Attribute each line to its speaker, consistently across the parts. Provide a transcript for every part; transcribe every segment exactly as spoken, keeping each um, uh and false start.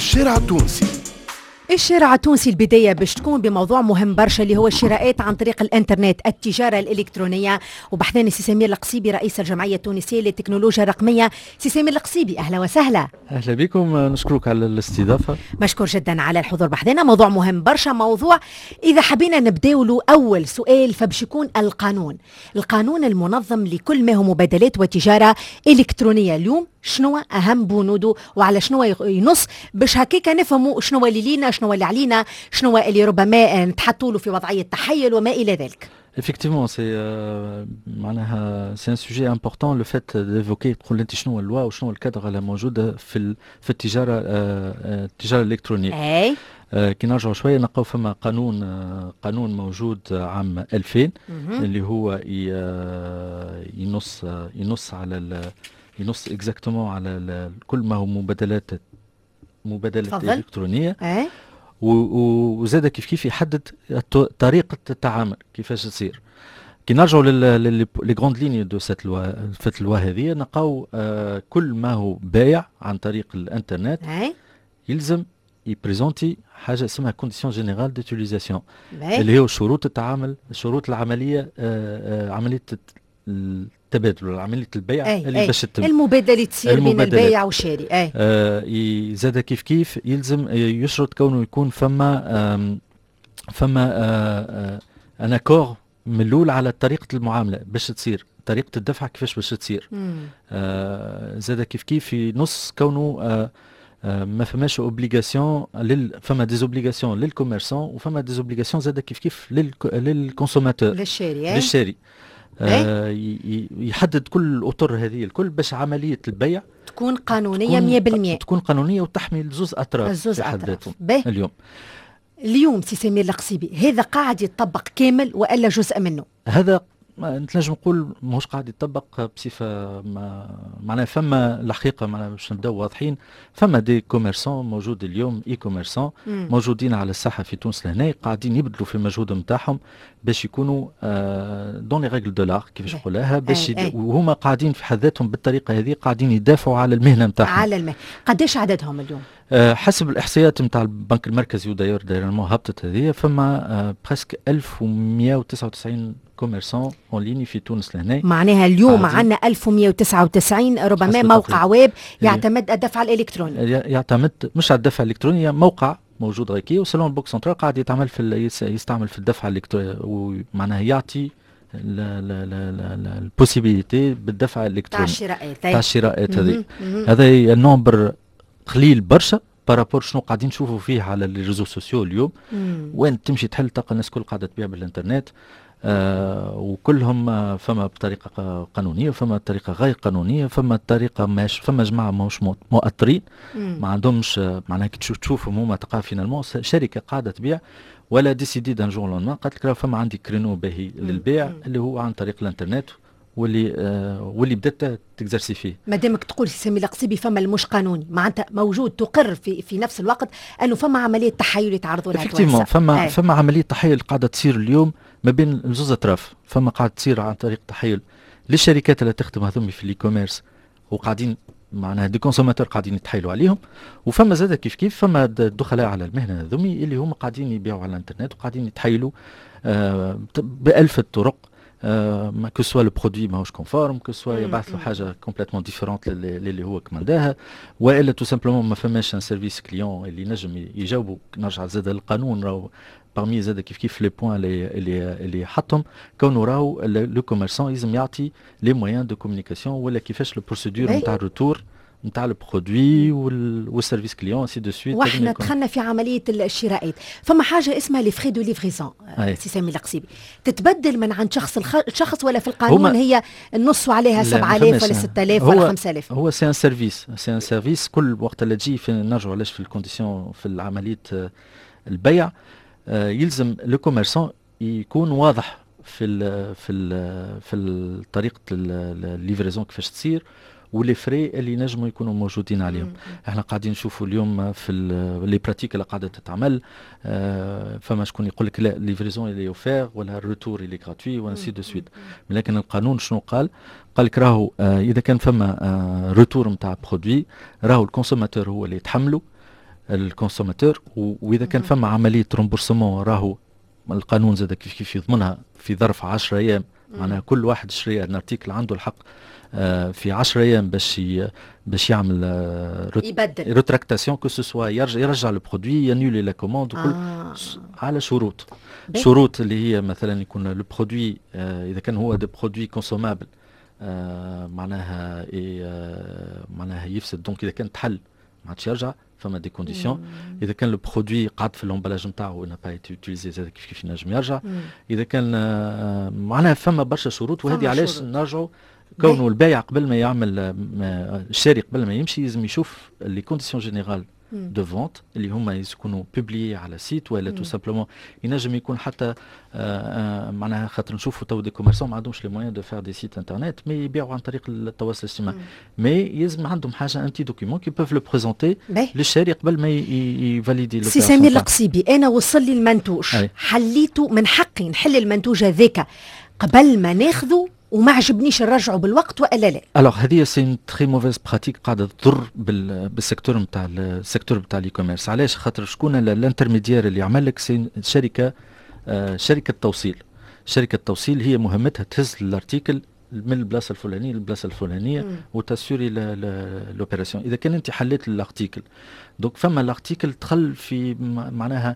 Speaker 1: الشارع التونسي.
Speaker 2: الشارع التونسي البداية باش تكون بموضوع مهم برشا اللي هو الشراءات عن طريق الانترنت، التجارة الإلكترونية. وبحثاني سي سمير القصيبي رئيس الجمعية التونسية للتكنولوجيا الرقمية. سي سمير القصيبي أهلا وسهلا.
Speaker 3: أهلا بكم، نشكرك على الاستضافة.
Speaker 2: مشكور جدا على الحضور بحثنا. موضوع مهم برشا، موضوع إذا حبينا نبداو له أول سؤال فبش يكون القانون القانون المنظم لكل ما هو مبادلات وتجارة إلكترونية. اليوم شنو أهم بنوده وعلى شنو ينص باش هكاك نفهموا شنو اللي لينا شنو اللي علينا شنو اللي ربما نتحطوا له في وضعية تحيل وما إلى ذلك.
Speaker 3: Effectivement, c'est euh, معناها c'est un sujet important le fait d'évoquer تقول انت شنو اللوا وشنو الكادر اللي موجوده في ال... في التجاره آه التجاره الالكترونيه.
Speaker 2: اي
Speaker 3: آه كي نرجعوا شويه نلقاو فما قانون آه قانون موجود عام ألفين اللي هو ي... آه ينص آه ينص على ال... ينص اكزاكتومون على ال... كل ما هو مبادلات مبادلات الكترونيه.
Speaker 2: اي
Speaker 3: وزاد كيف كيف يحدد طريقة التعامل كيفاش تصير. كي نرجعوا للي غروند ليني دو سيت لوا فت اللوا هذه نلقاو آه كل ما هو بايع عن طريق الانترنت يلزم يبريزونتي حاجة اسمها كونديسيون جينيرال دوتيليزاسيون اللي هو شروط التعامل، شروط العملية آه آه عملية التبادل ولا عملية البيع
Speaker 2: أي
Speaker 3: اللي
Speaker 2: أي
Speaker 3: باش تتم،
Speaker 2: المبادلة اللي تصير بين البائع والشاري. اي
Speaker 3: آه زاد كيف كيف يلزم يشرط كونه يكون فما آه فما آه آه ان اكور من الاول على طريقة المعاملة باش تصير، طريقة الدفع كيفاش باش تصير. آه زاد كيف كيف في نص كونه آه آه ما فماش اوبليغاسيون لل فما ديزوبليغاسيون للكوميرسون وفما ديزوبليغاسيون زاد كيف كيف للكونسوماتور
Speaker 2: للشاري
Speaker 3: للشاري آه يحدد كل الاطر هذه الكل باش عمليه البيع
Speaker 2: تكون قانونيه مية بالمية،
Speaker 3: تكون قانونيه وتحمي الزوز اطراف
Speaker 2: الزوز
Speaker 3: في حد
Speaker 2: اطراف.
Speaker 3: اليوم
Speaker 2: اليوم سي سمير القصيبي هذا قاعد يتطبق كامل والا جزء منه؟
Speaker 3: هذا نتنجم نقول ماهوش قاعد يطبق بصفه ما معناها فما الحقيقه معناها باش نبداو واضحين. فما دي كوميرسون موجود اليوم اي كوميرسون موجودين على الساحه في تونس لهنا قاعدين يبذلوا في المجهود نتاعهم باش يكونوا آه دون لي ريغل دو لار كيفاش نقولها باش يد... وهما قاعدين في حد ذاتهم بالطريقه هذه قاعدين يدافعوا على المهنه نتاعهم.
Speaker 2: على المهنه قداش عددهم اليوم؟
Speaker 3: أه حسب الاحصائيات نتاع البنك المركزي وداير دايرمون هبطت هذه فما أه بريسك ألف ومئة وتسعة وتسعين كوميرسون اون ليني في تونس لهنا.
Speaker 2: معناها اليوم عندنا ألف ومئة وتسعة وتسعين ربما موقع ويب يعتمد على الدفع الالكتروني.
Speaker 3: يعتمد مش على الدفع الالكتروني، موقع موجود غيكي وسلون البوك سنترال قاعد يتعمل في يستعمل في الدفع الالكتروني ومعناها يعطي البوسيبيليتي بالدفع الالكتروني
Speaker 2: تاع الشراءات
Speaker 3: تاع الشراءات هذه. هذا النمبر قليل برشا بارابور شنو قاعدين نشوفوا فيه على الريزو سوسيو اليوم. مم. وين تمشي تحل تلقى الناس كل قاعده تبيع بالانترنت آه وكلهم فما بطريقه قانونيه وفما بطريقه غير قانونيه، فما طريقه ماش فما جماعه ماهوش مؤطرين ما عندهمش معناها كي تشوف تشوفهم هما تلقى فينالمون شركه قاعده تبيع ولا ديسيدي دان جور لون قالت لك فما عندي كرينو باهي للبيع مم. اللي هو عن طريق الانترنت واللي آه واللي بدات تكزرسي فيه.
Speaker 2: ما دامك تقول سمير القصيبي فما المش قانوني معناتها موجود تقر في في نفس الوقت انه فما عمليه تحايل يتعرضوا لها
Speaker 3: توانسه. فما آه. فما عمليه تحايل قاعده تصير اليوم ما بين الزوز اطراف. فما قاعده تصير عن طريق تحايل للشركات اللي تخدم هذوما في الاي كوميرس وقاعدين معناها دي كونسوماتور قاعدين يتحايلوا عليهم، وفما زاد كيف كيف فما دخلاء على المهنه هذوما اللي هم قاعدين يبيعوا على الانترنت وقاعدين يتحايلوا آه بألف الطرق. ما كو سوا لو برودوي ماهوش كونفورم كو سوا يبعث له حاجه كومبليتمون ديفيرونت اللي هو كمانداها والا تو سامبلومون ما فماش ان سيرفيس كليون اللي نجم يجاوبوا. نرجع زاد للقانون راهو parmi زاد كيف كيف لي بوين اللي اللي اللي حطهم كونه راهو لو كوميرسون لازم يعطي لي مويان دو كومونيكاسيون ولا كيفاش لو بروسيدور نتاع الروتور نتاع البرودوي والسيرفيس كليون سي دو سويت.
Speaker 2: واحنا دخلنا في عمليه الشراءات فما حاجه اسمها لي فري دو ليفريزون سي سامي القصيبي تتبدل من عند شخص لشخص ولا في القانون هي النص عليها سبعة آلاف ولا ستة آلاف ولا خمسة آلاف؟
Speaker 3: هو سي ان سيرفيس سي ان سيرفيس كل وقت اللي تجي في نرجعوا علاش في الكونديسيون في العمليه البيع آه يلزم لو كوميرسون يكون واضح في ال في ال في طريقه الليفريزون كيفاش تصير ولي فري اللي نجموا يكونوا موجودين عليهم. مم. احنا قاعدين نشوفوا اليوم في لي براتيك اللي قاعده تتعمل آه فما شكون يقول لك لا ليفريزون اللي اوفير ولا الروتور اللي غراتوي وانسي دو سويت. لكن القانون شنو قال؟ قال لك راهو آه اذا كان فما آه روتور نتاع برودوي راهو الكونسوماتور هو اللي يتحمله الكونسوماتور، واذا كان فما عمليه رومبورسمون راهو القانون زاد كيف كيف يضمنها في ظرف عشرة ايام. معناها كل واحد شري ان ارتيكل عنده الحق آه في عشرة ايام باش باش يعمل آه
Speaker 2: يبدل
Speaker 3: ريتراكتاسيون كو سوسوا يرجع يرجع البرودوي يانولي لا كوموند وكل
Speaker 2: آه.
Speaker 3: على شروط شروط اللي هي مثلا يكون البرودوي آه اذا كان هو دي برودوي كونسومابل آه معناها إيه آه معناها يفسد، دونك اذا كان تحل ما عادش يرجع فما دي كونديسيون. اذا كان البرودوي قعد في الامبلاج نتاعو نا با ايتي يوتيليزي زاد كيف كيف ينجم يرجع. مم. اذا كان آه معناها فما برشا شروط، وهذه علاش نرجعوا كونه البايع قبل ما يعمل الشاري قبل ما يمشي لازم يشوف لي كونديسيون جينيرال دو فونت اللي هما يكونوا بوبليي على سيت ولا تو سامبلومون ينجم يكون حتى آه آه معناها خاطر نشوفوا تو دي كوميرسون ما عندهمش لي موان دو فير دي سيت انترنت مي يبيعوا عن طريق التواصل الاجتماعي، مي يلزم عندهم حاجه انتي دوكيمون كي بوف لو بريزونتي للشاري قبل ما يفاليدي لو.
Speaker 2: سي سمير القصيبي، انا وصل لي المنتوج حليته، من حقي نحل المنتوج هذاك قبل ما ناخذه وما عجبنيش نرجعه بالوقت والا لا؟ الوغ
Speaker 3: هذه سي اون تري موفيز براتيك قاعده تضر بالسيكتور نتاع السيكتور نتاع الاي كوميرس. علاش؟ خاطر شكون الانترميديير اللي يعمل لك؟ سي شركه آه شركه توصيل. شركه توصيل هي مهمتها تهز الارتيكل من البلاصه الفلانيه للبلاصه الفلانيه وتسوري لوبيراسيون. اذا كان انت حليت الارتيكل دونك فما الارتيكل دخل في معناها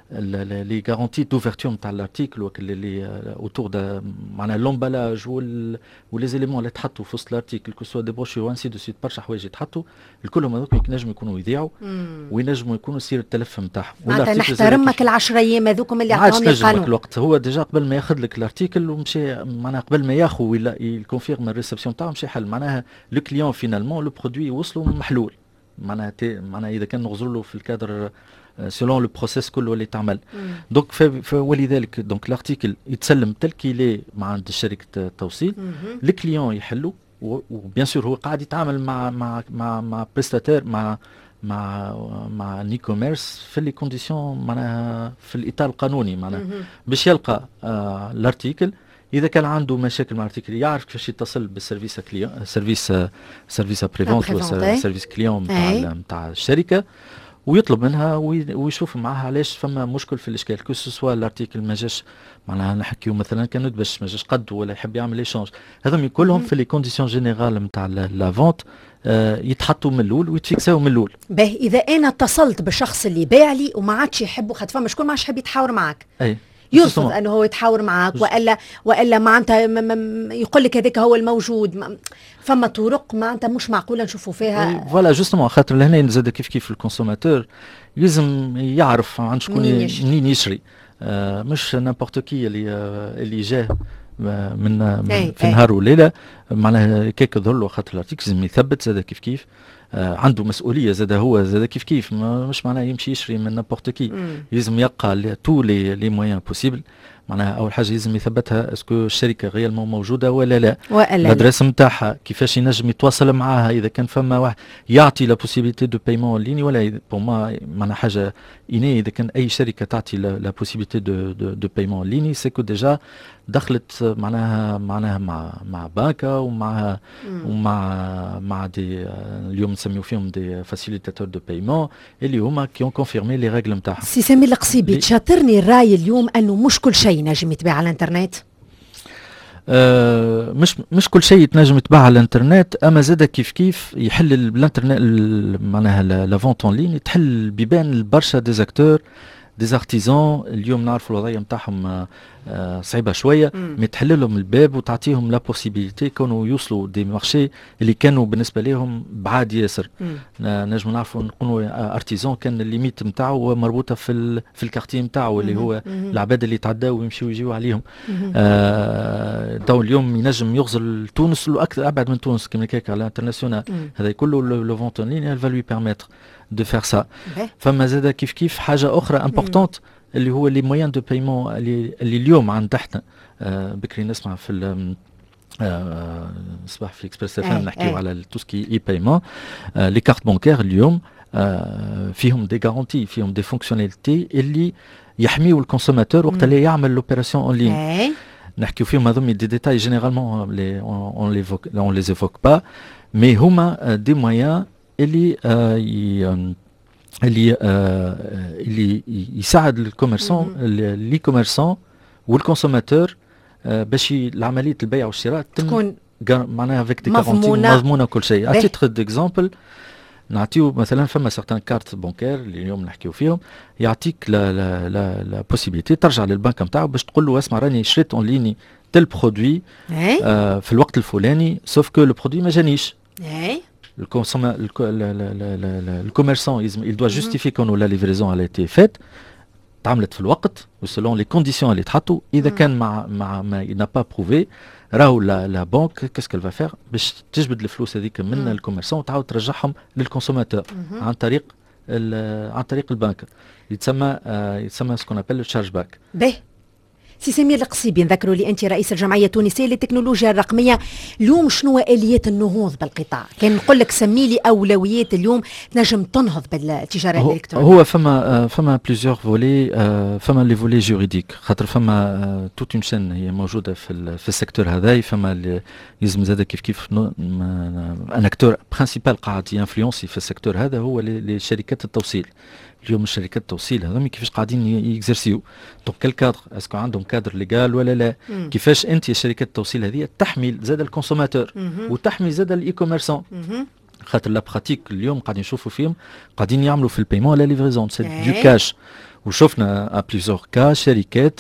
Speaker 3: les garanties d'ouverture نتاع الارتيكل وكل اللي autour de معناها لومبالاج وال ولي زيليمون اللي تحطوا في وسط الارتيكل كو سوا دي بروشور وانسي دو سيت برشا حوايج يتحطوا الكلهم هذوك ينجموا يكونوا يذيعوا وينجموا يكونوا يصير التلف نتاعهم.
Speaker 2: معناتها نحترمك العشرة ايام هذوكم اللي عطاوني القانون.
Speaker 3: الوقت هو ديجا قبل ما ياخذ لك الارتيكل ومشي معناها قبل ما ياخذ ولا يكونفيرم الريسبسيون نتاعو مشي حل معناها لو كليون فينالمون لو برودوي وصلوا محلول معناها معناها اذا كان نغزر له في الكادر selon le process كله اللي تعمل. دونك ولذلك دونك الارتيكل يتسلم تل كيلي مع عند شركه التوصيل، الكليون يحلو وبيان سور هو قاعد يتعامل مع مع مع مع بريستاتير مع مع مع ني كوميرس في لي كونديسيون معناها في الاطار القانوني معناها باش يلقى آه الارتيكل. اذا كان عنده مشاكل مع الارتيكل يعرف كيفاش يتصل بالسيرفيس كليون سيرفيس سيرفيس بريفونت ولا سيرفيس كليون نتاع نتاع الشركه ويطلب منها ويشوف معها علاش فما مشكل في الاشكال كو سوا الارتيكل ما جاش معناها نحكيو مثلا كان باش ما جاش قد ولا يحب يعمل ايشونج هذوم كلهم في لي كونديسيون جينيرال نتاع لا فونت آه يتحطوا من الاول ويتفيكساو من الاول.
Speaker 2: باهي اذا انا اتصلت بالشخص اللي باع لي وما عادش يحبوا خاطر فما شكون ما عادش يحب يتحاور معاك
Speaker 3: اي
Speaker 2: يرفض انه هو يتحاور معاك والا والا معناتها يقول لك هذاك هو الموجود. فما طرق معناتها مش معقوله نشوفوا فيها
Speaker 3: فوالا جوستومون خاطر لهنا زاد كيف كيف الكونسوماتور لازم يعرف عن شكون منين يشري آه مش نابورت كي اللي آه اللي جاه من
Speaker 2: أي
Speaker 3: في نهار وليله معناها كيك ظهر له خاطر الارتيكل لازم يثبت زاد كيف كيف آه عنده مسؤوليه زاد هو زاد كيف كيف مش معناها يمشي يشري من نابورت كي لازم يلقى تو لي لي مويان بوسيبل. معناها اول حاجه لازم يثبتها اسكو الشركه ريالمون موجوده ولا لا الادريس نتاعها كيفاش ينجم يتواصل معاها اذا كان فما واحد يعطي لا بوسيبيليتي دو بايمون ليني ولا بور ما معناها حاجه إني اذا كان اي شركه تعطي لا بوسيبيليتي دو دو بايمون ليني سيكو ديجا دخلت معناها معناها مع مع بنكه ومع ومع مع دي اليوم نسميو فيهم دي فاسيليتاتور دو بايمون اللي هما كي اون كونفيرمي لي ريغل نتاعهم.
Speaker 2: سي سمير القصيبي تشاطرني الراي اليوم انه مش كل شيء نجم يتباع على الانترنت.
Speaker 3: آه مش مش كل شيء تنجم يتباع على الانترنت اما زاد كيف كيف يحل الانترنت معناها لا فونت اون لين تحل بيبان برشا ديزاكتور ديزارتيزون اليوم نعرفوا الوضعيه نتاعهم آه صعيبه شويه مي تحل لهم الباب وتعطيهم لا بوسيبيليتي كانوا يوصلوا دي مارشي اللي كانوا بالنسبه لهم بعاد ياسر. نجم نعرفوا نقولوا ارتيزون كان الليميت نتاعو مربوطه في في الكارتي نتاعو اللي هو العباد اللي تعداو ويمشيو يجيو عليهم. آه تو اليوم ينجم يغزر لتونس واكثر ابعد من تونس كما هكاك على الانترناسيونال هذا كله لو فونت ان لين فا لوي بيرميتر دو فير سا. فما زاد كيف كيف حاجه اخرى امبورطونت اللي هو لي مويان دو بايمون اللي, اللي اليوم عند تحتنا آه بكري نسمع في آه صباح في اكسبريس اف ام نحكيو على توسكي اي بايمون آه لي كارت بانكير اليوم آه فيهم دي غارونتي فيهم دي فونكسيوناليتي اللي يحميو الكونسوماتور وقت اللي يعمل لوبيراسيون اون لين. نحكيو فيهم هذوم دي ديتاي جينيرالمون لي اون لي اون لي ايفوك با مي هما دي مويان اللي آه اللي آه اللي يساعد الكوميرسون لي كوميرسون والكونسوماتور آه باش عمليه البيع والشراء
Speaker 2: تكون
Speaker 3: معناها افيك
Speaker 2: مضمونه
Speaker 3: مضمونه كل شيء. على تيتر ديكزامبل نعطيو مثلا فما سيغتان كارت بونكير اللي اليوم نحكيو فيهم يعطيك لا لا لا لا بوسيبيتي ترجع للبنك نتاعو باش تقول له اسمع راني شريت اون ليني تل برودوي آه في الوقت الفلاني سوف كو لو برودوي ما جانيش. Le consommateur, le, le, le, le, le, le commerçant, il, il doit justifier que la livraison a été faite, تعملت في الوقت وسلون لي كونديسيون اللي تحطوا. اذا كان مع مع ما n'a pas prouvé راهو لا لا بنك كيس كال فا باش تجبد الفلوس هذيك من الكوميرسون وتعاود ترجعهم للكونسوماتور عن طريق عن طريق البنك يتسمى آه يتسمى سكون ابل تشارج باك.
Speaker 2: باهي سي سمير القصيبي نذكروا لي انت رئيس الجمعيه التونسيه للتكنولوجيا الرقميه. اليوم شنو اليات النهوض بالقطاع؟ كان نقول لك سمي لي اولويات اليوم تنجم تنهض بالتجاره
Speaker 3: هو
Speaker 2: الالكترونيه.
Speaker 3: هو فما فما بليزيور فولي فما لي فولي جوريديك خاطر فما توت اون شين هي موجوده في في السيكتور هذا. فما يلزم زاد كيف كيف ان اكتور برينسيبال قاعد ينفلونسي في السيكتور هذا هو لي شركات التوصيل. اليوم الشركات التوصيل هذوما كيفاش قاعدين يكزرسيو دونك كل كادر اسكو عندهم كادر ليغال ولا لا؟ مم. كيفاش انت شركات التوصيل هذه تحمي زاد الكونسوماتور وتحمي زاد الاي كوميرسون خاطر لا براتيك اليوم قاعدين نشوفوا فيهم قاعدين يعملوا في البيمون لا ليفريزون سي دو كاش. وشفنا ا بليزيور كا شركات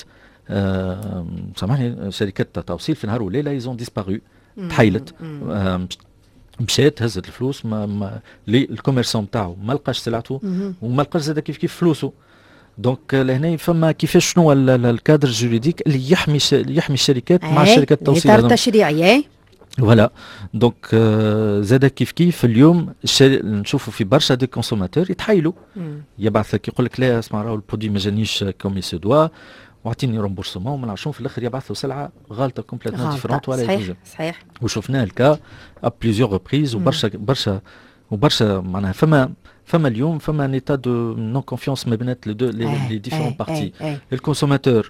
Speaker 3: آه سامحني شركات توصيل في نهار وليله يزون ديسبارو تحيلت آه مشات هزت الفلوس ما, ما الكوميرسون نتاعو ما لقاش سلعته وما لقاش زاد كيف كيف فلوسه. دونك لهنا فما كيفاش شنو الكادر الجوريديك اللي يحمي يحمي الشركات مع الشركات التوصيل
Speaker 2: اطار تشريعي.
Speaker 3: فوالا دونك زاد كيف كيف اليوم نشوفوا في برشا دي كونسوماتور يتحايلوا يبعث لك يقول لك لا اسمع راهو البرودوي ما جانيش كومي سو دوا واعطيني رومبورسمون وما نعرفش في الاخر يبعثوا سلعه غالطه كومبليتمون ديفيرونت ولا
Speaker 2: صحيح صحيح.
Speaker 3: وشفناه الكا ا بليزيور ريبريز وبرشا برشا وبرشا معناها فما فما اليوم فما نيتا دو نون كونفيونس ما بينات لي دو لي ديفيرون بارتي. الكونسوماتور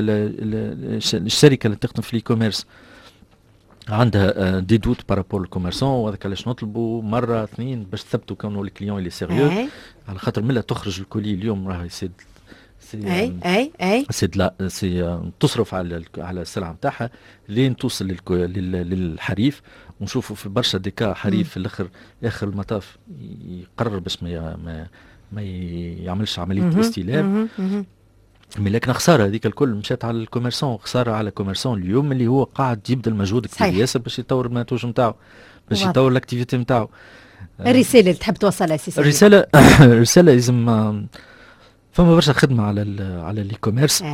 Speaker 3: الشركه اللي تخدم في لي كوميرس عندها دي دوت بارابور للكوميرسون وهذاك علاش نطلبوا مره اثنين باش تثبتوا كونوا الكليون اللي سيريو على خاطر ملا تخرج الكولي اليوم راهي سي
Speaker 2: اي اي اي
Speaker 3: سي لا سي تصرف على على السلعه نتاعها لين توصل للحريف. ونشوفوا في برشا ديكا حريف في الاخر اخر المطاف يقرر باش ما ما, ما يعملش عمليه استلام. مي لكن خساره هذيك الكل مشات على الكوميرسون خساره على الكوميرسون اليوم اللي هو قاعد يبذل مجهود كبير ياسر باش يطور المنتوج نتاعو باش يطور الاكتيفيتي نتاعو.
Speaker 2: الرساله اللي تحب توصلها سي
Speaker 3: الرساله الرساله لازم فما برشا خدمه على على الاي كوميرس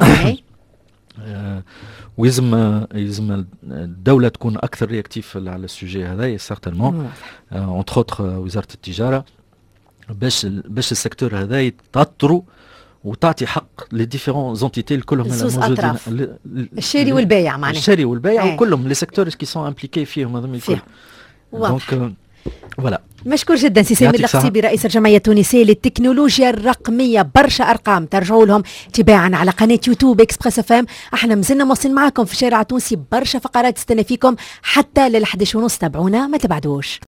Speaker 3: آه ويلزم يلزم الدوله تكون اكثر رياكتيف على السوجي هذا سيغتانمون اونتر اوتر وزاره التجاره باش باش السيكتور هذا يتطروا وتعطي حق لي ديفيرون زونتيتي كلهم
Speaker 2: موجودين الشاري والبايع معناها
Speaker 3: الشاري والبايع وكلهم لي سيكتور كي سون امبليكي فيهم هذوما الكل. دونك فوالا.
Speaker 2: مشكور جدا سي سمير القصيبي رئيس الجمعيه التونسيه للتكنولوجيا الرقميه. برشا ارقام ترجعوا لهم تباعا على قناه يوتيوب اكسبريس اف ام. احنا مازلنا موصلين معكم في الشارع التونسي برشا فقرات تستنى فيكم حتى لل احد عشر ونص. تابعونا ما تبعدوش.